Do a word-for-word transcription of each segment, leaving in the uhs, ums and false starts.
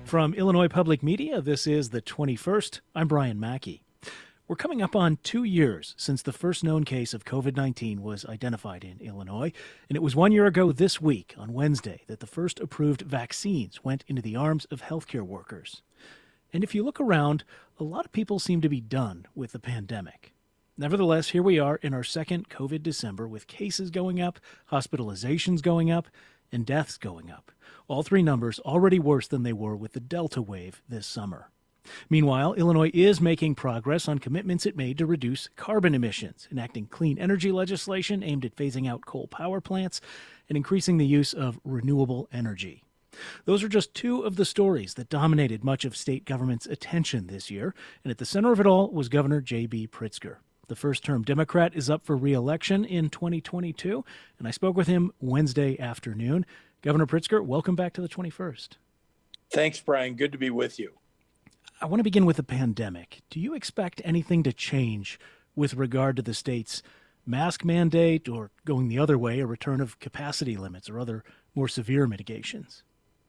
From Illinois Public Media, this is The twenty-first. I'm Brian Mackey. We're coming up on two years since the first known case of covid nineteen was identified in Illinois, and it was one year ago this week, on Wednesday, that the first approved vaccines went into the arms of healthcare workers. And if you look around, a lot of people seem to be done with the pandemic. Nevertheless, here we are in our second COVID December with cases going up, hospitalizations going up, and deaths going up. All three numbers already worse than they were with the Delta wave this summer. Meanwhile, Illinois is making progress on commitments it made to reduce carbon emissions, enacting clean energy legislation aimed at phasing out coal power plants and increasing the use of renewable energy. Those are just two of the stories that dominated much of state government's attention this year, and at the center of it all was Governor J B. Pritzker. The first-term Democrat is up for re-election in twenty twenty-two, and I spoke with him Wednesday afternoon. Governor Pritzker, welcome back to the twenty-first. Thanks, Brian. Good to be with you. I want to begin with the pandemic. Do you expect anything to change with regard to the state's mask mandate or, going the other way, a return of capacity limits or other more severe mitigations?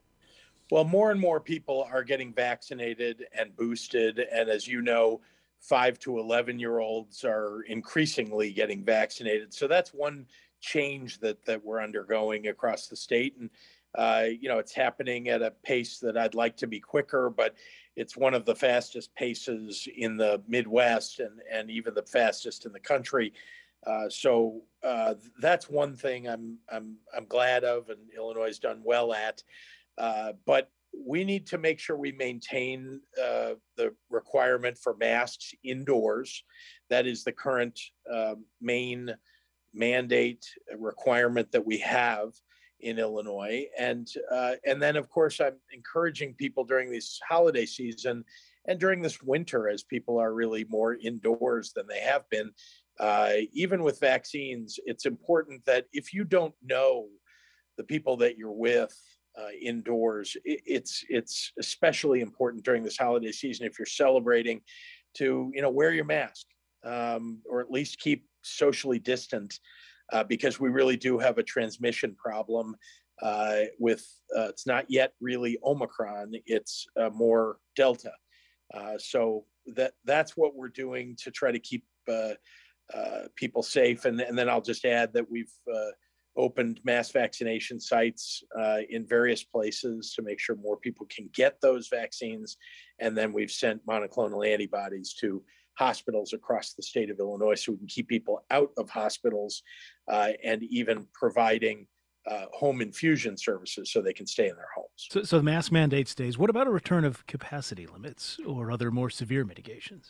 Well, more and more people are getting vaccinated and boosted. And as you know, five to eleven-year-olds are increasingly getting vaccinated. So that's one change that, that we're undergoing across the state. And, uh, you know, it's happening at a pace that I'd like to be quicker, but it's one of the fastest paces in the Midwest and, and even the fastest in the country. Uh, so uh, that's one thing I'm, I'm, I'm glad of, and Illinois has done well at. Uh, but we need to make sure we maintain uh, the requirement for masks indoors. That is the current uh, main mandate requirement that we have in Illinois. And uh, and then, of course, I'm encouraging people during this holiday season and during this winter, as people are really more indoors than they have been, uh, even with vaccines, it's important that if you don't know the people that you're with uh, indoors, it, it's it's especially important during this holiday season, if you're celebrating, to, you know, wear your mask um, or at least keep socially distant, uh, because we really do have a transmission problem uh, with, uh, it's not yet really Omicron, it's uh, more Delta. Uh, so that that's what we're doing to try to keep uh, uh, people safe. And, and then I'll just add that we've uh, opened mass vaccination sites uh, in various places to make sure more people can get those vaccines. And then we've sent monoclonal antibodies to hospitals across the state of Illinois so we can keep people out of hospitals uh, and even providing uh, home infusion services so they can stay in their homes. So, so the mask mandate stays. What about a return of capacity limits or other more severe mitigations?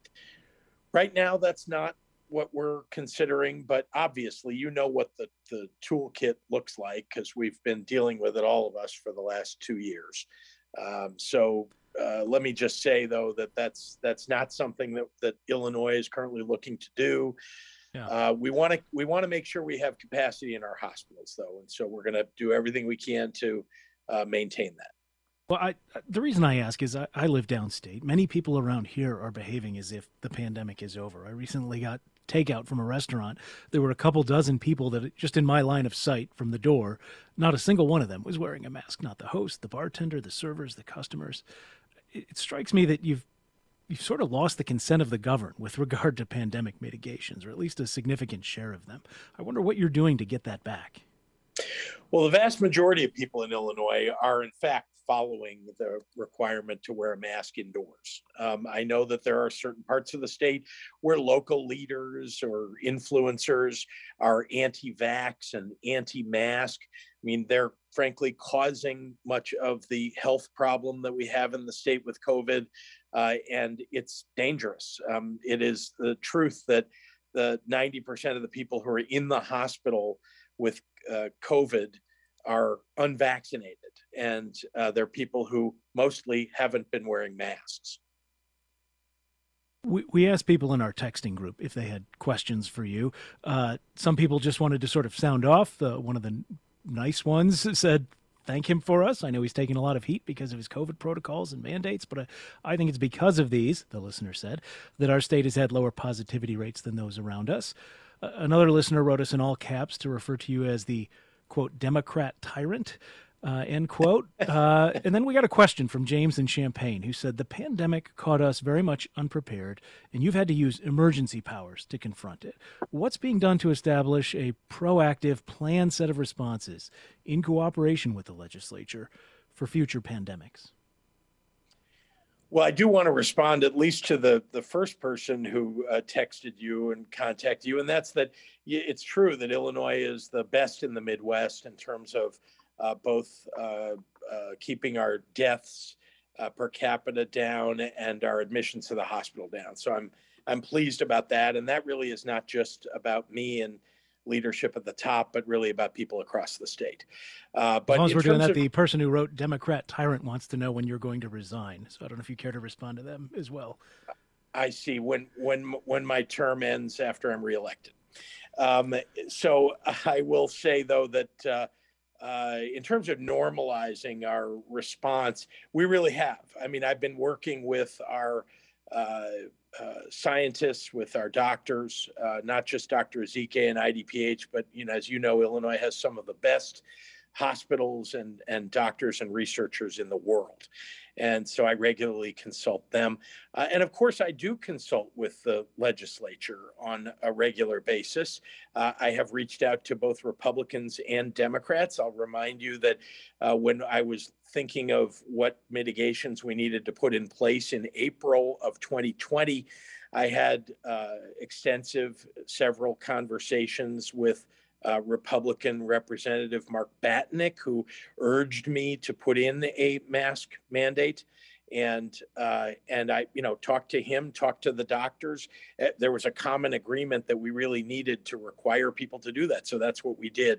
Right now, that's not what we're considering, but obviously, you know what the, the toolkit looks like because we've been dealing with it, all of us, for the last two years. Um, so uh, let me just say, though, that that's that's not something that, that Illinois is currently looking to do. Yeah. Uh, we want to we want to make sure we have capacity in our hospitals, though, and so we're going to do everything we can to uh, maintain that. Well, I, the reason I ask is I, I live downstate. Many people around here are behaving as if the pandemic is over. I recently got takeout from a restaurant. There were a couple dozen people that just in my line of sight from the door, not a single one of them was wearing a mask. Not the host, the bartender, the servers, the customers. It, it strikes me that you've you've sort of lost the consent of the governed with regard to pandemic mitigations, or at least a significant share of them. I wonder what you're doing to get that back. Well, the vast majority of people in Illinois are, in fact, following the requirement to wear a mask indoors. Um, I know that there are certain parts of the state where local leaders or influencers are anti-vax and anti-mask. I mean, they're frankly causing much of the health problem that we have in the state with COVID, uh, and it's dangerous. Um, it is the truth that the ninety percent of the people who are in the hospital with uh, COVID are unvaccinated, and uh, they're people who mostly haven't been wearing masks. We, we asked people in our texting group if they had questions for you. Uh, some people just wanted to sort of sound off. Uh, one of the nice ones said, thank him for us. I know he's taking a lot of heat because of his COVID protocols and mandates, but uh, I think it's because of these, the listener said, that our state has had lower positivity rates than those around us. Uh, another listener wrote us in all caps to refer to you as the quote, Democrat tyrant. Uh, end quote. Uh, and then we got a question from James in Champaign, who said, the pandemic caught us very much unprepared, and you've had to use emergency powers to confront it. What's being done to establish a proactive, planned set of responses in cooperation with the legislature for future pandemics? Well, I do want to respond at least to the, the first person who uh, texted you and contacted you, and that's that it's true that Illinois is the best in the Midwest in terms of uh, both uh, uh, keeping our deaths uh, per capita down and our admissions to the hospital down. So I'm I'm pleased about that, and that really is not just about me and leadership at the top, but really about people across the state. Uh, but as long as we're doing that, of, the person who wrote Democrat Tyrant wants to know when you're going to resign. So I don't know if you care to respond to them as well. I see when when when my term ends after I'm reelected. Um, so I will say, though, that uh, uh, in terms of normalizing our response, we really have. I mean, I've been working with our uh, uh, scientists, with our doctors, uh, not just Doctor Ezike and I D P H, but, you know, as you know, Illinois has some of the best hospitals and, and doctors and researchers in the world. And so I regularly consult them. Uh, and of course, I do consult with the legislature on a regular basis. Uh, I have reached out to both Republicans and Democrats. I'll remind you that uh, when I was thinking of what mitigations we needed to put in place in April of twenty twenty, I had uh, extensive, several conversations with Uh, Republican Representative Mark Batnick, who urged me to put in a mask mandate. And uh, and I, you know, talked to him, talked to the doctors. Uh, there was a common agreement that we really needed to require people to do that. So that's what we did.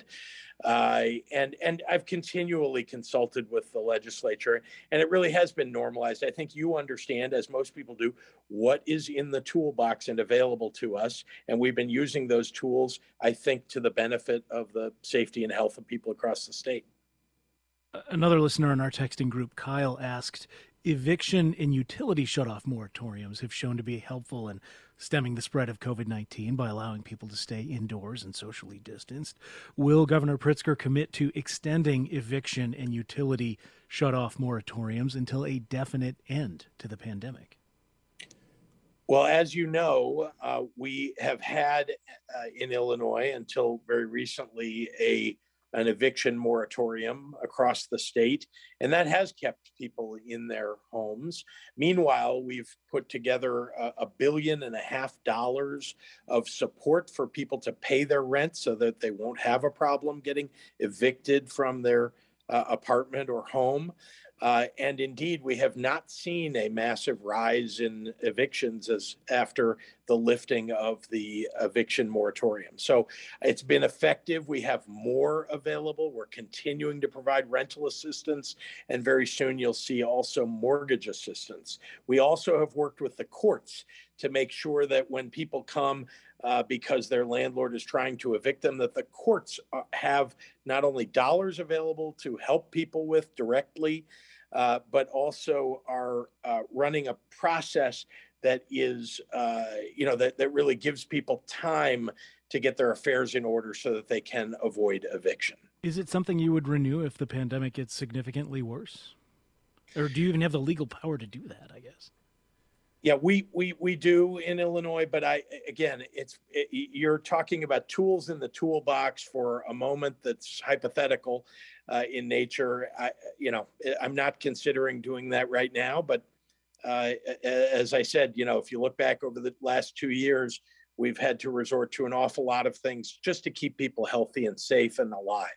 Uh, and and I've continually consulted with the legislature, and it really has been normalized. I think you understand, as most people do, what is in the toolbox and available to us. And we've been using those tools, I think, to the benefit of the safety and health of people across the state. Another listener in our texting group, Kyle, asked, eviction and utility shutoff moratoriums have shown to be helpful in stemming the spread of COVID nineteen by allowing people to stay indoors and socially distanced. Will Governor Pritzker commit to extending eviction and utility shutoff moratoriums until a definite end to the pandemic? Well, as you know, uh, we have had uh, in Illinois until very recently a an eviction moratorium across the state, and that has kept people in their homes. Meanwhile, we've put together a, a billion and a half dollars of support for people to pay their rent so that they won't have a problem getting evicted from their uh, apartment or home. Uh, and indeed, we have not seen a massive rise in evictions as after the lifting of the eviction moratorium. So it's been effective. We have more available. We're continuing to provide rental assistance, and very soon you'll see also mortgage assistance. We also have worked with the courts to make sure that when people come uh, because their landlord is trying to evict them, that the courts have not only dollars available to help people with directly, uh, but also are uh, running a process that is, uh, you know, that, that really gives people time to get their affairs in order so that they can avoid eviction. Is it something you would renew if the pandemic gets significantly worse? Or do you even have the legal power to do that, I guess? Yeah, we we we do in Illinois, but I again, it's it, you're talking about tools in the toolbox for a moment that's hypothetical uh, in nature. I, you know, I'm not considering doing that right now, but uh, as I said, you know, if you look back over the last two years, we've had to resort to an awful lot of things just to keep people healthy and safe and alive.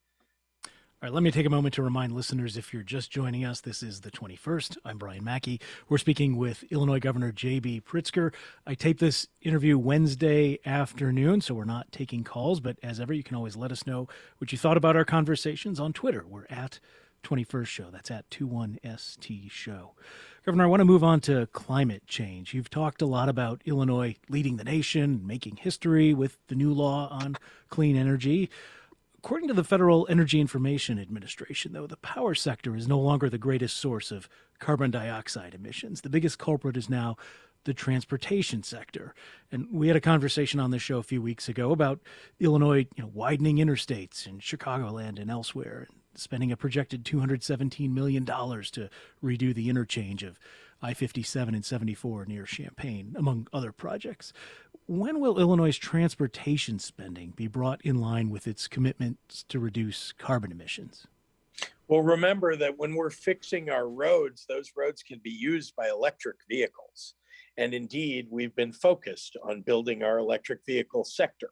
All right, let me take a moment to remind listeners, if you're just joining us, this is the twenty-first. I'm Brian Mackey. We're speaking with Illinois Governor J B Pritzker. I taped this interview Wednesday afternoon, so we're not taking calls, but as ever, you can always let us know what you thought about our conversations on Twitter. We're at twenty-first Show. That's at twenty-one S T Show. Governor, I want to move on to climate change. You've talked a lot about Illinois leading the nation, making history with the new law on clean energy. According to the Federal Energy Information Administration, though, the power sector is no longer the greatest source of carbon dioxide emissions. The biggest culprit is now the transportation sector. And we had a conversation on this show a few weeks ago about Illinois, you know, widening interstates in Chicagoland and elsewhere. spending a projected two hundred seventeen million dollars to redo the interchange of I fifty-seven and seventy-four near Champaign, among other projects. When will Illinois' transportation spending be brought in line with its commitments to reduce carbon emissions? Well, remember that when we're fixing our roads, those roads can be used by electric vehicles. And indeed, we've been focused on building our electric vehicle sector.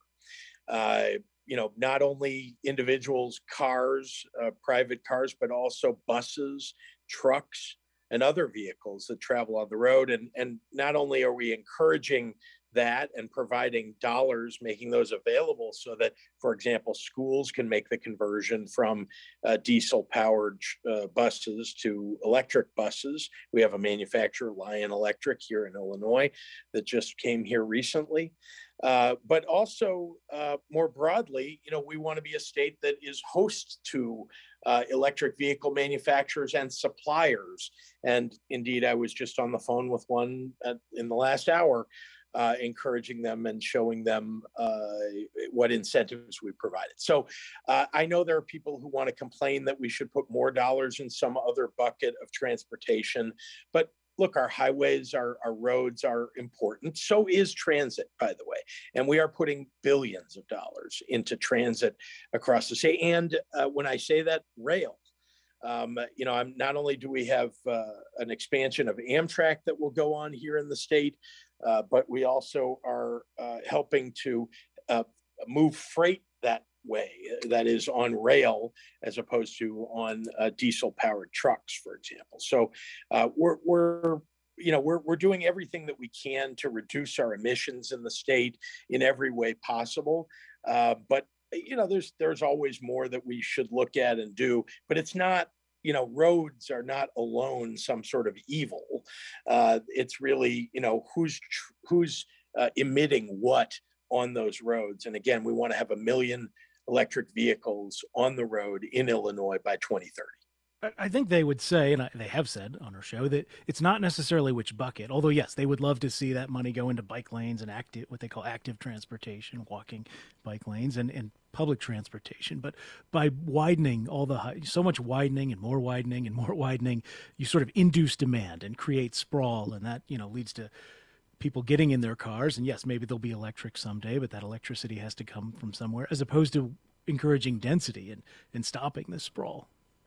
Uh, you know, not only individuals, cars, uh, private cars, but also buses, trucks, and other vehicles that travel on the road. And, and not only are we encouraging that and providing dollars, making those available so that, for example, schools can make the conversion from uh, diesel powered uh, buses to electric buses. We have a manufacturer, Lion Electric, here in Illinois that just came here recently. Uh, but also uh, more broadly, you know, we want to be a state that is host to uh, electric vehicle manufacturers and suppliers. And indeed, I was just on the phone with one at, in the last hour, uh, encouraging them and showing them uh, what incentives we provided. So uh, I know there are people who want to complain that we should put more dollars in some other bucket of transportation, but look, our highways, our, our roads are important. So is transit, by the way. And we are putting billions of dollars into transit across the state. And uh, when I say that, rail. Um, you know, I'm, not only do we have uh, an expansion of Amtrak that will go on here in the state, uh, but we also are uh, helping to uh, move freight that way, that is on rail as opposed to on uh, diesel powered trucks, for example. So uh, we're, we're you know, we're, we're doing everything that we can to reduce our emissions in the state in every way possible. Uh, but, you know, there's, there's always more that we should look at and do, but it's not, you know, roads are not alone some sort of evil. Uh, it's really, you know, who's, who's uh, emitting what on those roads. And again, we want to have a million electric vehicles on the road in Illinois by twenty thirty. I think they would say, and they have said on our show, that it's not necessarily which bucket, although yes, they would love to see that money go into bike lanes and active, what they call active transportation, walking bike lanes and, and public transportation. But by widening all the, so much widening and more widening and more widening, you sort of induce demand and create sprawl. And that, you know, leads to people getting in their cars. And yes, maybe they'll be electric someday, but that electricity has to come from somewhere, as opposed to encouraging density and, and stopping this sprawl.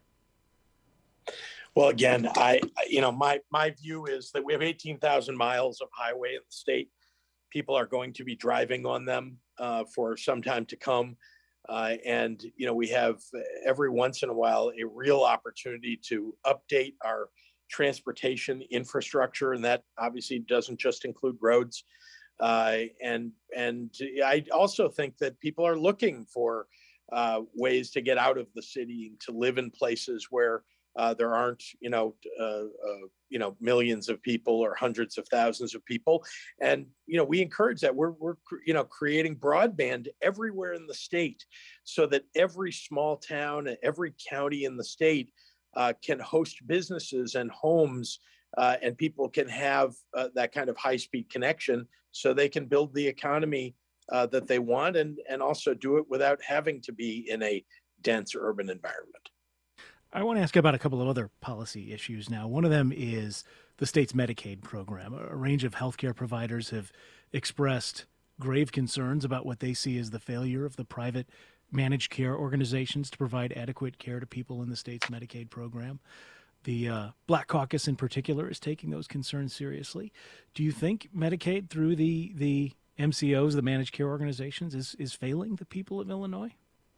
Well, again, I, you know, my, my view is that we have eighteen thousand miles of highway in the state. People are going to be driving on them uh, for some time to come. Uh, and, you know, we have every once in a while a real opportunity to update our transportation infrastructure. And that obviously doesn't just include roads. Uh, and, and I also think that people are looking for uh, ways to get out of the city and to live in places where Uh, there aren't, you know, uh, uh, you know, millions of people or hundreds of thousands of people, and you know, we encourage that. We're, we're, you know, creating broadband everywhere in the state, so that every small town, every county in the state uh, can host businesses and homes, uh, and people can have uh, that kind of high-speed connection, so they can build the economy uh, that they want, and and also do it without having to be in a dense urban environment. I want to ask about a couple of other policy issues now. One of them is the state's Medicaid program. A range of healthcare providers have expressed grave concerns about what they see as the failure of the private managed care organizations to provide adequate care to people in the state's Medicaid program. The uh, Black Caucus in particular is taking those concerns seriously. Do you think Medicaid through the, the M C Os, the managed care organizations, is, is failing the people of Illinois?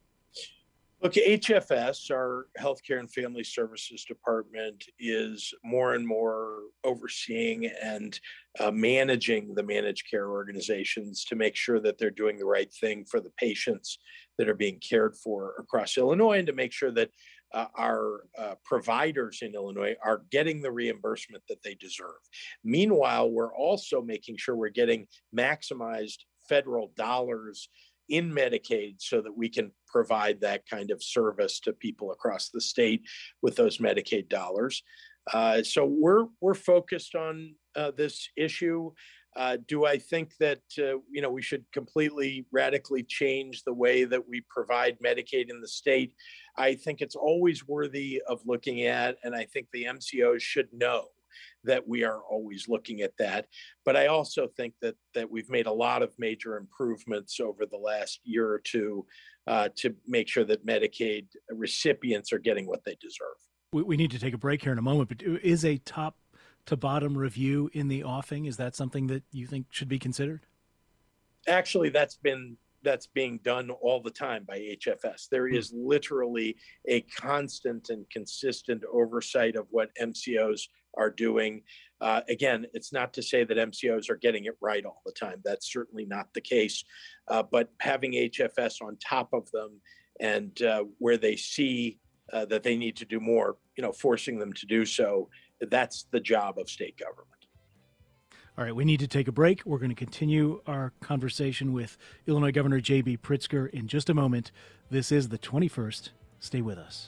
Look, H F S, our Healthcare and Family Services Department, is more and more overseeing and uh, managing the managed care organizations to make sure that they're doing the right thing for the patients that are being cared for across Illinois, and to make sure that uh, our uh, providers in Illinois are getting the reimbursement that they deserve. Meanwhile, we're also making sure we're getting maximized federal dollars in Medicaid so that we can provide that kind of service to people across the state with those Medicaid dollars. Uh, so we're we're focused on uh, this issue. Uh, do I think that uh, you know we should completely radically change the way that we provide Medicaid in the state? I think it's always worthy of looking at, and I think the M C Os should know that we are always looking at that. But I also think that that we've made a lot of major improvements over the last year or two uh, to make sure that Medicaid recipients are getting what they deserve. We, we need to take a break here in a moment, but is a top to bottom review in the offing? Is that something that you think should be considered? Actually, that's been that's being done all the time by H F S. There is literally a constant and consistent oversight of what M C Os are doing. Uh, again, it's not to say that M C Os are getting it right all the time. That's certainly not the case. Uh, but having H F S on top of them, and uh, where they see uh, that they need to do more, you know, forcing them to do so, that's the job of state government. All right, we need to take a break. We're going to continue our conversation with Illinois Governor J B. Pritzker in just a moment. This is the twenty-first. Stay with us.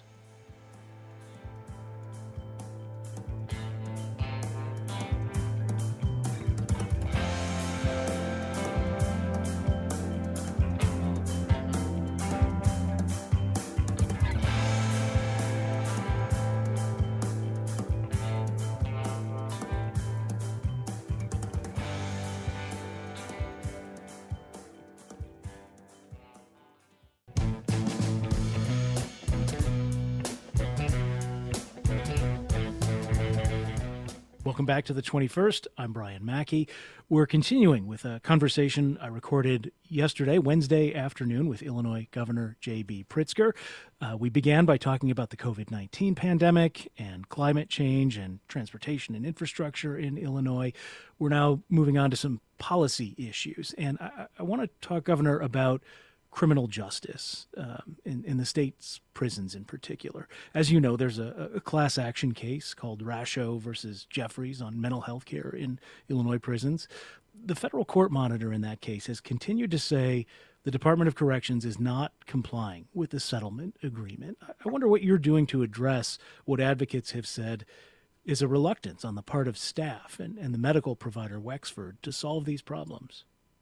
Welcome back to the twenty-first. I'm Brian Mackey. We're continuing with a conversation I recorded yesterday, Wednesday afternoon, with Illinois Governor J B. Pritzker. Uh, we began by talking about the covid nineteen pandemic and climate change and transportation and infrastructure in Illinois. We're now moving on to some policy issues. And I, I want to talk, Governor, about criminal justice um, in, in the state's prisons in particular. As you know, there's a, a class action case called Rasho versus Jeffries on mental health care in Illinois prisons. The federal court monitor in that case has continued to say the Department of Corrections is not complying with the settlement agreement. I wonder what you're doing to address what advocates have said is a reluctance on the part of staff and, and the medical provider Wexford to solve these problems.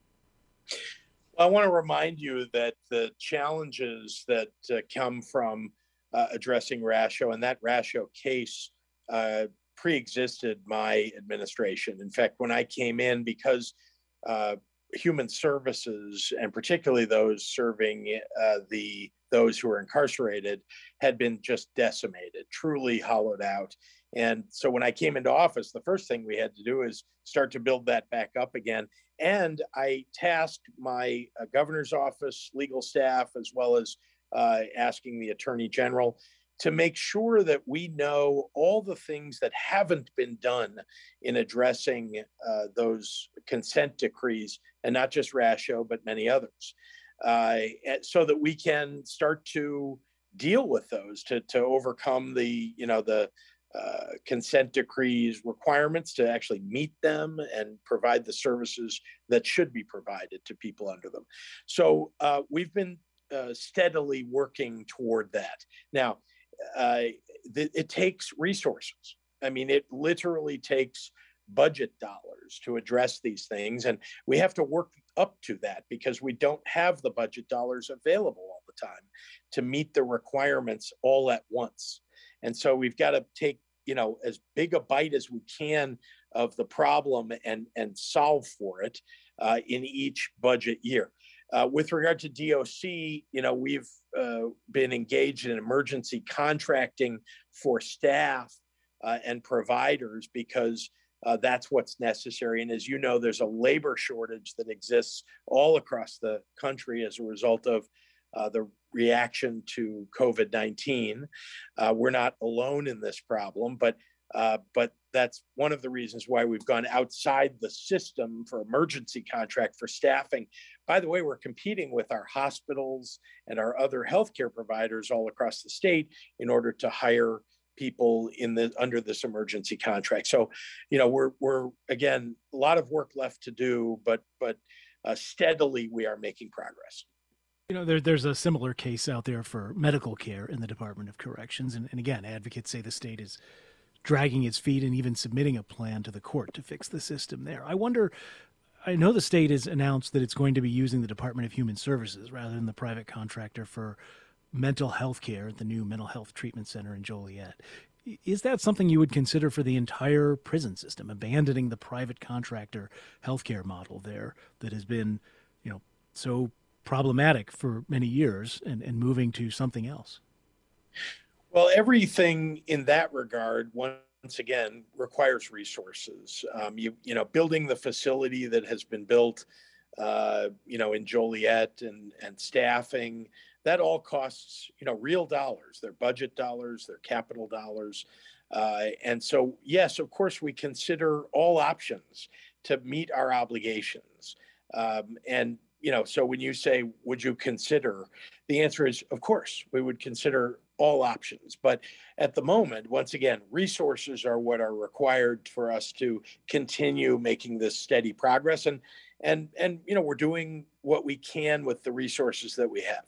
I want to remind you that the challenges that uh, come from uh, addressing Rasho, and that Rasho case uh, pre-existed my administration. In fact, when I came in, because uh, human services, and particularly those serving uh, the those who are incarcerated, had been just decimated, truly hollowed out. And so when I came into office, the first thing we had to do is start to build that back up again. And I tasked my uh, governor's office, legal staff, as well as uh, asking the attorney general to make sure that we know all the things that haven't been done in addressing uh, those consent decrees, and not just Rasho, but many others, uh, so that we can start to deal with those, to to overcome the, you know, the Uh, consent decrees requirements, to actually meet them and provide the services that should be provided to people under them. So uh, we've been uh, steadily working toward that. Now, uh, th- it takes resources. I mean, it literally takes budget dollars to address these things. And we have to work up to that because we don't have the budget dollars available all the time to meet the requirements all at once. And so we've got to take, you know, as big a bite as we can of the problem and, and solve for it uh, in each budget year. Uh, with regard to D O C, you know, we've uh, been engaged in emergency contracting for staff uh, and providers because uh, that's what's necessary. And as you know, there's a labor shortage that exists all across the country as a result of uh, the reaction to covid nineteen. Uh, we're not alone in this problem, but uh, but that's one of the reasons why we've gone outside the system for emergency contract for staffing. By the way, we're competing with our hospitals and our other healthcare providers all across the state in order to hire people in the under this emergency contract. So, you know, we're we're again a lot of work left to do, but but uh, steadily we are making progress. You know, there, there's a similar case out there for medical care in the Department of Corrections. And, and again, advocates say the state is dragging its feet and even submitting a plan to the court to fix the system there. I wonder I know the state has announced that it's going to be using the Department of Human Services rather than the private contractor for mental health care at the new mental health treatment center in Joliet. Is that something you would consider for the entire prison system, abandoning the private contractor healthcare model there that has been, you know, so problematic for many years, and, and moving to something else? Well, everything in that regard, once again, requires resources. Um, you you know, building the facility that has been built, uh, you know, in Joliet, and and staffing, that all costs, you know, real dollars. They're budget dollars, they're capital dollars, uh, and so yes, of course, we consider all options to meet our obligations. Um, and you know, so when you say, would you consider? The answer is, of course, we would consider all options. But at the moment, once again, resources are what are required for us to continue making this steady progress. And and and you know, we're doing what we can with the resources that we have.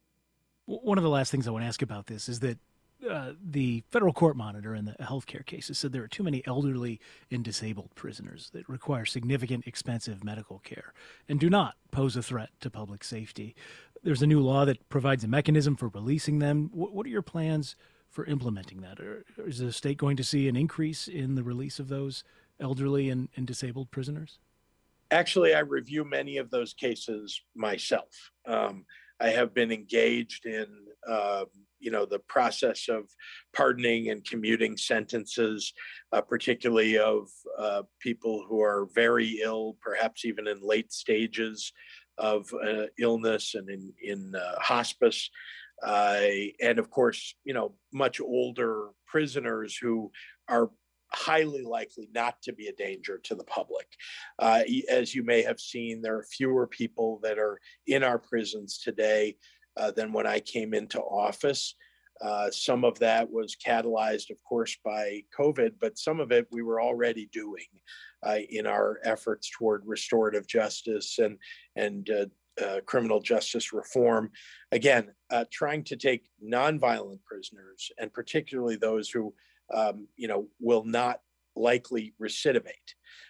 One of the last things I want to ask about this is that uh, the federal court monitor in the healthcare cases said there are too many elderly and disabled prisoners that require significant, expensive medical care and do not pose a threat to public safety. There's a new law that provides a mechanism for releasing them. What, what are your plans for implementing that? Or is the state going to see an increase in the release of those elderly and, and disabled prisoners? Actually, I review many of those cases myself. Um, I have been engaged in, uh, you know, the process of pardoning and commuting sentences, uh, particularly of uh, people who are very ill, perhaps even in late stages of uh, illness and in in uh, hospice, uh, and of course, you know, much older prisoners who are highly likely not to be a danger to the public. Uh, as you may have seen, there are fewer people that are in our prisons today uh, than when I came into office. Uh, some of that was catalyzed, of course, by COVID, but some of it we were already doing uh, in our efforts toward restorative justice and and uh, uh, criminal justice reform. Again, uh, trying to take nonviolent prisoners, and particularly those who Um, you know, will not likely recidivate.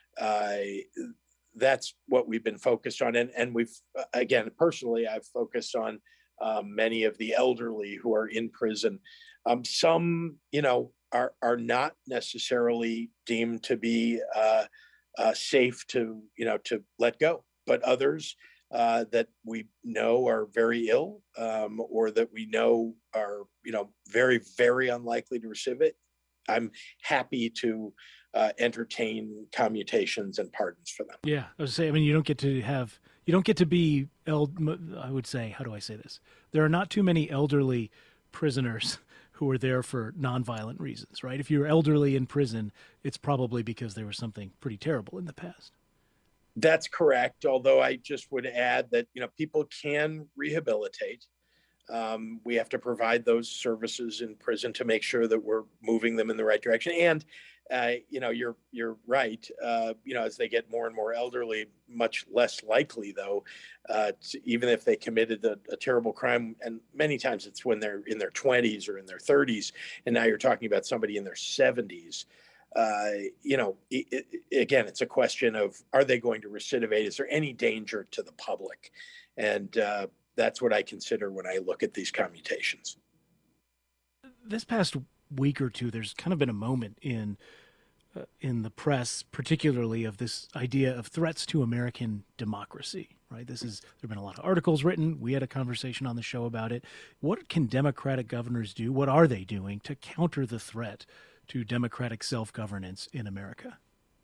Uh, that's what we've been focused on. And, and we've, again, personally, I've focused on um, many of the elderly who are in prison. Um, some, you know, are, are not necessarily deemed to be uh, uh, safe to, you know, to let go, but others uh, that we know are very ill, um, or that we know are, you know, very, very unlikely to recidivate. I'm happy to uh, entertain commutations and pardons for them. Yeah, I was saying. I mean, you don't get to have, you don't get to be, el- I would say, how do I say this? There are not too many elderly prisoners who are there for nonviolent reasons, right? If you're elderly in prison, it's probably because there was something pretty terrible in the past. That's correct. Although I just would add that, you know, people can rehabilitate. Um, we have to provide those services in prison to make sure that we're moving them in the right direction. And, uh, you know, you're you're right. Uh, you know, as they get more and more elderly, much less likely, though, uh, to, even if they committed a, a terrible crime, and many times it's when they're in their twenties or in their thirties, and now you're talking about somebody in their seventies. Uh, you know, it, it, again, it's a question of, are they going to recidivate? Is there any danger to the public? And uh, that's what I consider when I look at these commutations. This past week or two, there's kind of been a moment in uh, in the press, particularly of this idea of threats to American democracy. Right? This is there've been a lot of articles written. We had a conversation on the show about it. What can Democratic governors do? What are they doing to counter the threat to democratic self-governance in America?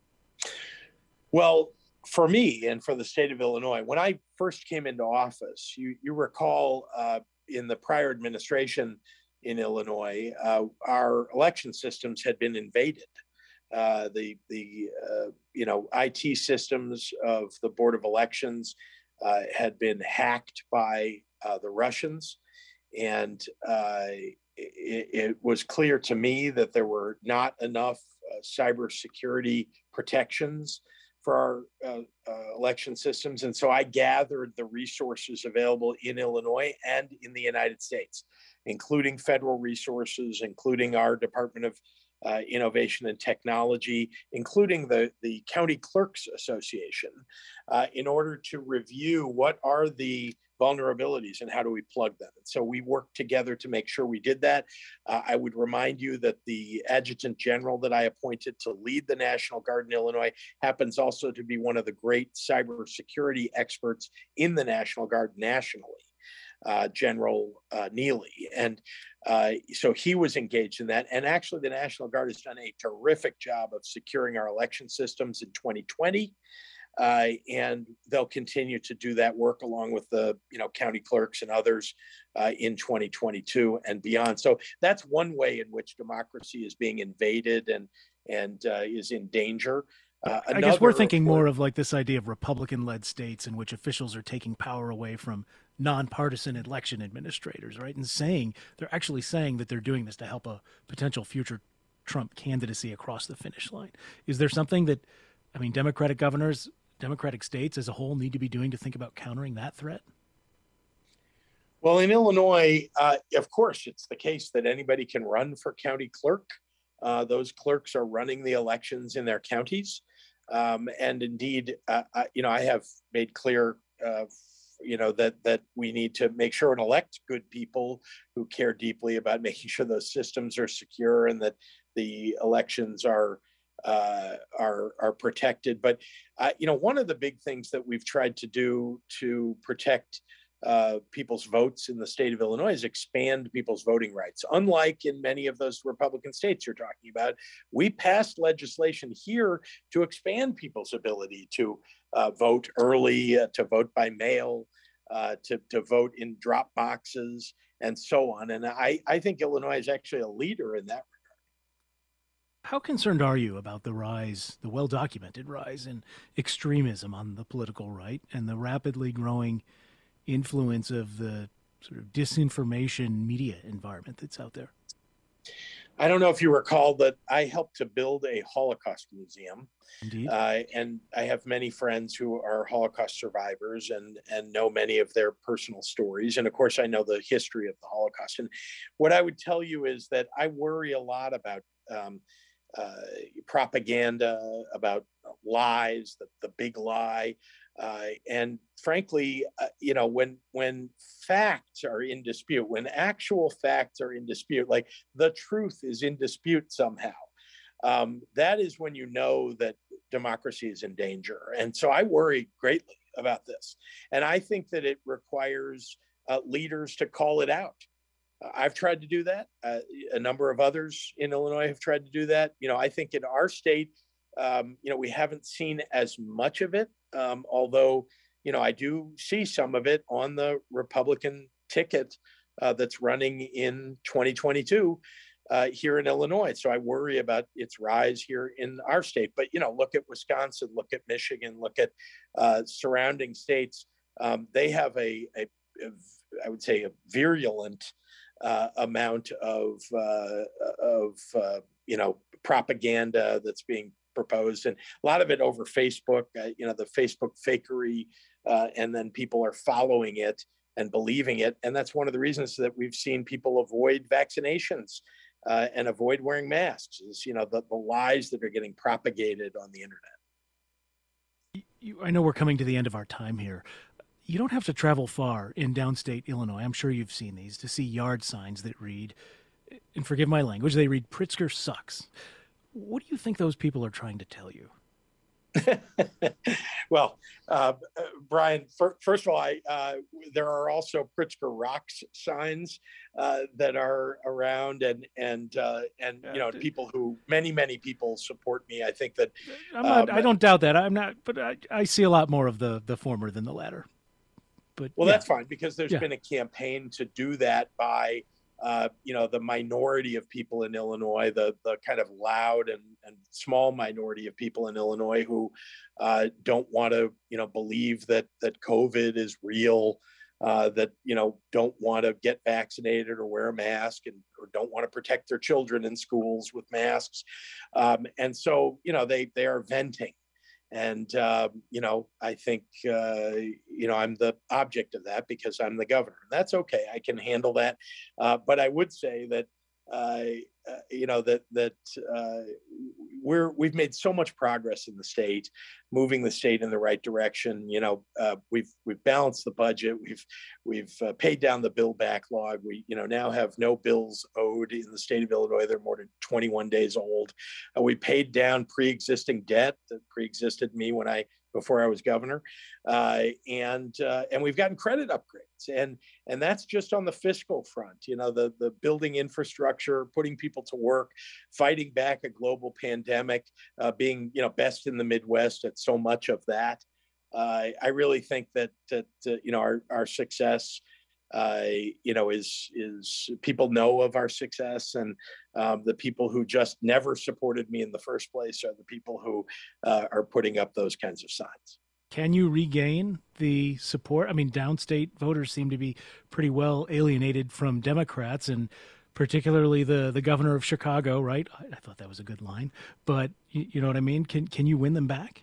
Well, for me and for the state of Illinois, when I first came into office, you, you recall uh, in the prior administration in Illinois, uh, our election systems had been invaded. Uh, the the uh, you know I T systems of the Board of Elections uh, had been hacked by uh, the Russians, and uh, it, it was clear to me that there were not enough uh, cybersecurity protections for our uh, uh, election systems. And so I gathered the resources available in Illinois and in the United States, including federal resources, including our Department of uh, Innovation and Technology, including the, the County Clerks Association, uh, in order to review what are the vulnerabilities and how do we plug them. And so we worked together to make sure we did that. Uh, I would remind you that the Adjutant General that I appointed to lead the National Guard in Illinois happens also to be one of the great cybersecurity experts in the National Guard nationally. Uh, General uh, Neely. And uh, so he was engaged in that. And actually, the National Guard has done a terrific job of securing our election systems in twenty twenty. Uh, and they'll continue to do that work along with the you know county clerks and others uh, in twenty twenty-two and beyond. So that's one way in which democracy is being invaded and and uh, is in danger. Uh, I guess we're thinking report, more of like this idea of Republican-led states in which officials are taking power away from nonpartisan election administrators, right? And saying they're actually saying that they're doing this to help a potential future Trump candidacy across the finish line. Is there something that, I mean, Democratic governors, Democratic states as a whole need to be doing to think about countering that threat? Well, in Illinois, uh, of course, it's the case that anybody can run for county clerk. Uh, those clerks are running the elections in their counties. Um, and indeed, uh, I, you know, I have made clear, uh, you know, that that we need to make sure and elect good people who care deeply about making sure those systems are secure and that the elections are uh, are are protected. But uh, you know, one of the big things that we've tried to do to protect uh, people's votes in the state of Illinois is expand people's voting rights. Unlike in many of those Republican states you're talking about, we passed legislation here to expand people's ability to uh, vote early, uh, to vote by mail, uh, to, to vote in drop boxes, and so on. And I, I think Illinois is actually a leader in that regard. How concerned are you about the rise, the well-documented rise in extremism on the political right and the rapidly growing influence of the sort of disinformation media environment that's out there? I don't know if you recall that I helped to build a Holocaust museum. Indeed. Uh, and I have many friends who are Holocaust survivors and, and know many of their personal stories. And of course, I know the history of the Holocaust. And what I would tell you is that I worry a lot about um, uh, propaganda, about lies, the, the big lie. Uh, and frankly, uh, you know, when when facts are in dispute, when actual facts are in dispute, like the truth is in dispute somehow, um, that is when you know that democracy is in danger. And so I worry greatly about this. And I think that it requires uh, leaders to call it out. Uh, I've tried to do that. Uh, a number of others in Illinois have tried to do that. You know, I think in our state, um, you know, we haven't seen as much of it. Um, although, you know, I do see some of it on the Republican ticket uh, that's running in twenty twenty-two uh, here in Illinois. So I worry about its rise here in our state. But, you know, look at Wisconsin, look at Michigan, look at uh, surrounding states. Um, they have a, a, a, I would say, a virulent uh, amount of, uh, of uh, you know, propaganda that's being proposed, and a lot of it over Facebook, uh, you know, the Facebook fakery, uh, and then people are following it and believing it. And that's one of the reasons that we've seen people avoid vaccinations uh, and avoid wearing masks is, you know, the, the lies that are getting propagated on the internet. You, I know we're coming to the end of our time here. You don't have to travel far in downstate Illinois. I'm sure you've seen these to see yard signs that read, and forgive my language, they read Pritzker sucks. What do you think those people are trying to tell you? Well, uh, Brian, for, first of all, I, uh, there are also Pritzker rocks signs uh, that are around, and and uh, and you know, people who many many people support me. I think that I'm not. Um, I don't doubt that. I'm not, but I, I see a lot more of the the former than the latter. But well, yeah. That's fine because there's yeah. been a campaign to do that by. Uh, you know, the minority of people in Illinois, the the kind of loud and, and small minority of people in Illinois who uh, don't want to, you know, believe that that COVID is real, uh, that, you know, don't want to get vaccinated or wear a mask and or don't want to protect their children in schools with masks. Um, and so, you know, they they are venting. And, uh, you know, I think, uh, you know, I'm the object of that because I'm the governor. And that's okay. I can handle that. Uh, but I would say that uh, uh, you know, that that uh, we're we've made so much progress in the state, moving the state in the right direction. You know, uh, we've we've balanced the budget. We've we've uh, paid down the bill backlog. We you know now have no bills owed in the state of Illinois. They're more than twenty-one days old. Uh, we paid down pre-existing debt that pre-existed me when I before I was governor, uh, and uh, and we've gotten credit upgrades, and and that's just on the fiscal front. You know, the the building infrastructure, putting people to work, fighting back a global pandemic, uh, being you know best in the Midwest at so much of that. Uh, I really think that that uh, you know our our success. Uh, you know, is is people know of our success, and um, the people who just never supported me in the first place are the people who uh, are putting up those kinds of signs. Can you regain the support? I mean, downstate voters seem to be pretty well alienated from Democrats, and particularly the the governor of Chicago, right? I, I thought that was a good line, but you, you know what I mean? Can can you win them back?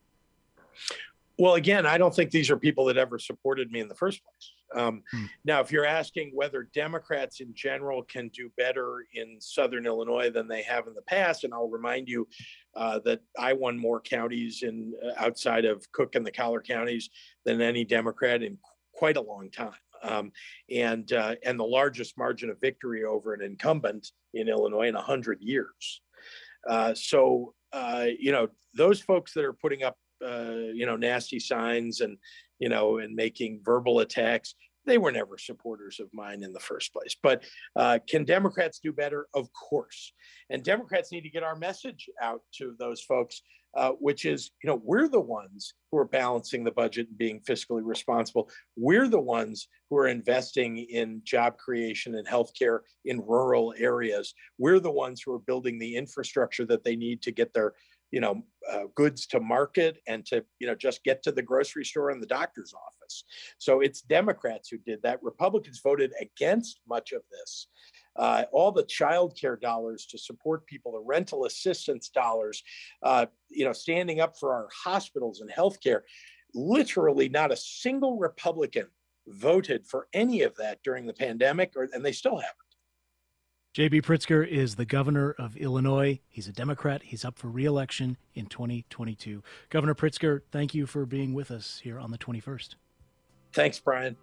Well, again, I don't think these are people that ever supported me in the first place. Um, hmm. Now, if you're asking whether Democrats in general can do better in Southern Illinois than they have in the past, and I'll remind you uh, that I won more counties in uh, outside of Cook and the Collar counties than any Democrat in quite a long time, um, and uh, and the largest margin of victory over an incumbent in Illinois in a hundred years. Uh, so uh, you know those folks that are putting up Uh, you know, nasty signs and, you know, and making verbal attacks, they were never supporters of mine in the first place. But uh, can Democrats do better? Of course. And Democrats need to get our message out to those folks, uh, which is, you know, we're the ones who are balancing the budget and being fiscally responsible. We're the ones who are investing in job creation and healthcare in rural areas. We're the ones who are building the infrastructure that they need to get their you know, uh, goods to market and to, you know, just get to the grocery store and the doctor's office. So it's Democrats who did that. Republicans voted against much of this. Uh, all the child care dollars to support people, the rental assistance dollars, uh, you know, standing up for our hospitals and healthcare. Literally not a single Republican voted for any of that during the pandemic, or, and they still haven't. J B. Pritzker is the governor of Illinois. He's a Democrat. He's up for re-election in twenty twenty-two. Governor Pritzker, thank you for being with us here on the twenty-first. Thanks, Brian.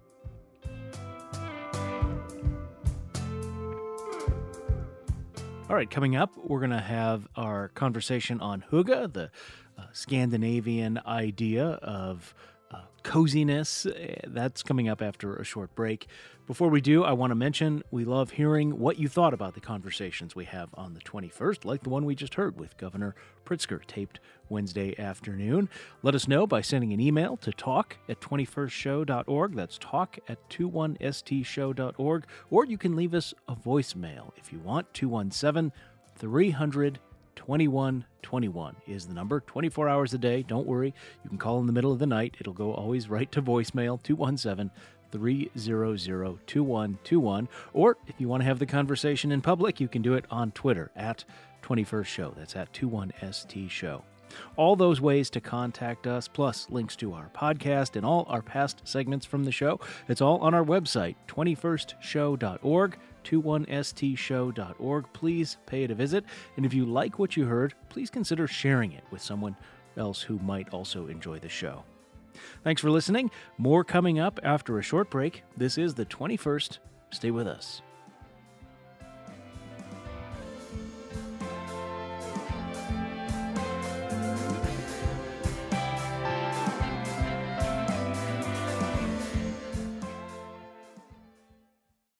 All right, coming up, we're going to have our conversation on hygge, the uh, Scandinavian idea of Uh, coziness. That's coming up after a short break. Before we do, I want to mention we love hearing what you thought about the conversations we have on the twenty-first, like the one we just heard with Governor Pritzker, taped Wednesday afternoon. Let us know by sending an email to talk at twenty-first show dot org. That's talk at twenty-one s t show dot org. Or you can leave us a voicemail if you want. two one seven, three hundred, twenty-one twenty-one is the number. twenty-four hours a day. Don't worry. You can call in the middle of the night. It'll go always right to voicemail. two one seven, three hundred, twenty-one twenty-one. Or if you want to have the conversation in public, you can do it on Twitter at twenty-first show. That's at twenty-one S T show. All those ways to contact us, plus links to our podcast and all our past segments from the show. It's all on our website, twenty-first show dot org. twenty-one s t show dot org. Please pay it a visit. And if you like what you heard, please consider sharing it with someone else who might also enjoy the show. Thanks for listening. More coming up after a short break. This is the twenty-first. Stay with us.